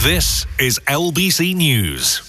This is LBC News.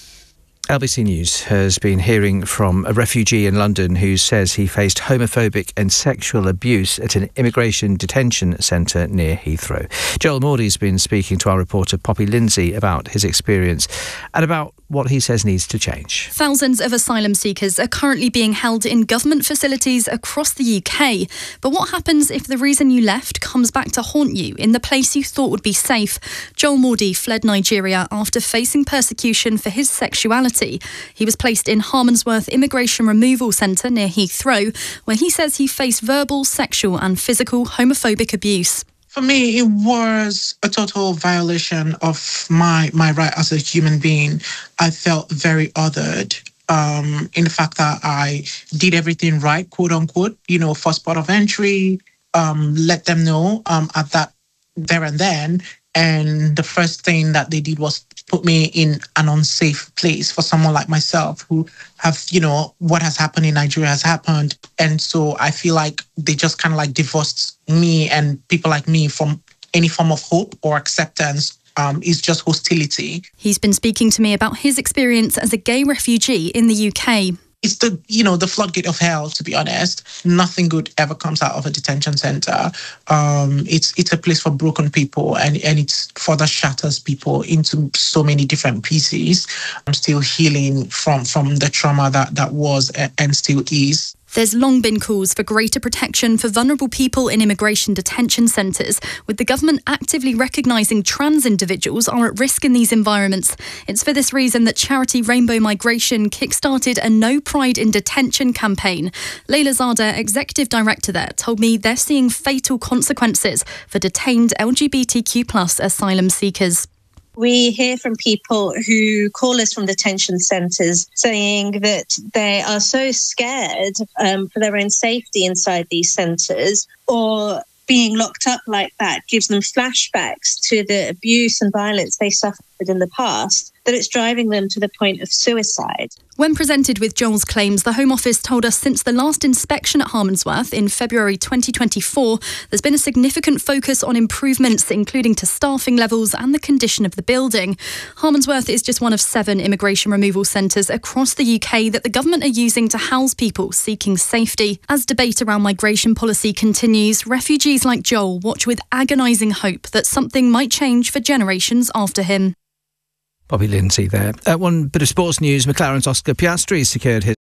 LBC News has been hearing from a refugee in London who says he faced homophobic and sexual abuse at an immigration detention centre near Heathrow. Joel Mordy's been speaking to our reporter Poppy Lindsay about his experience and about what he says needs to change. Thousands of asylum seekers are currently being held in government facilities across the UK. But what happens if the reason you left comes back to haunt you in the place you thought would be safe? Joel Mordy fled Nigeria after facing persecution for his sexuality. He was placed in Harmondsworth Immigration Removal Centre near Heathrow, where he says he faced verbal, sexual and physical homophobic abuse. For me, it was a total violation of my right as a human being. I felt very othered in the fact that I did everything right, quote unquote, first port of entry, let them know at that there and then. And the first thing that they did was put me in an unsafe place for someone like myself who have, what has happened in Nigeria has happened. And so I feel like they just kind of like divorced me and people like me from any form of hope or acceptance. Is just hostility. He's been speaking to me about his experience as a gay refugee in the UK. It's the floodgate of hell, to be honest. Nothing good ever comes out of a detention centre. It's a place for broken people and it further shatters people into so many different pieces. I'm still healing from the trauma that was and still is. There's long been calls for greater protection for vulnerable people in immigration detention centres, with the government actively recognising trans individuals are at risk in these environments. It's for this reason that charity Rainbow Migration kick-started a No Pride in Detention campaign. Layla Zada, executive director there, told me they're seeing fatal consequences for detained LGBTQ+ asylum seekers. We hear from people who call us from detention centres saying that they are so scared for their own safety inside these centres, or being locked up like that gives them flashbacks to the abuse and violence they suffered in the past, that it's driving them to the point of suicide. When presented with Joel's claims, the Home Office told us since the last inspection at Harmondsworth in February 2024, there's been a significant focus on improvements, including to staffing levels and the condition of the building. Harmondsworth is just one of 7 immigration removal centres across the UK that the government are using to house people seeking safety. As debate around migration policy continues, refugees like Joel watch with agonising hope that something might change for generations after him. Poppy Lindsay there. One bit of sports news. McLaren's Oscar Piastri secured his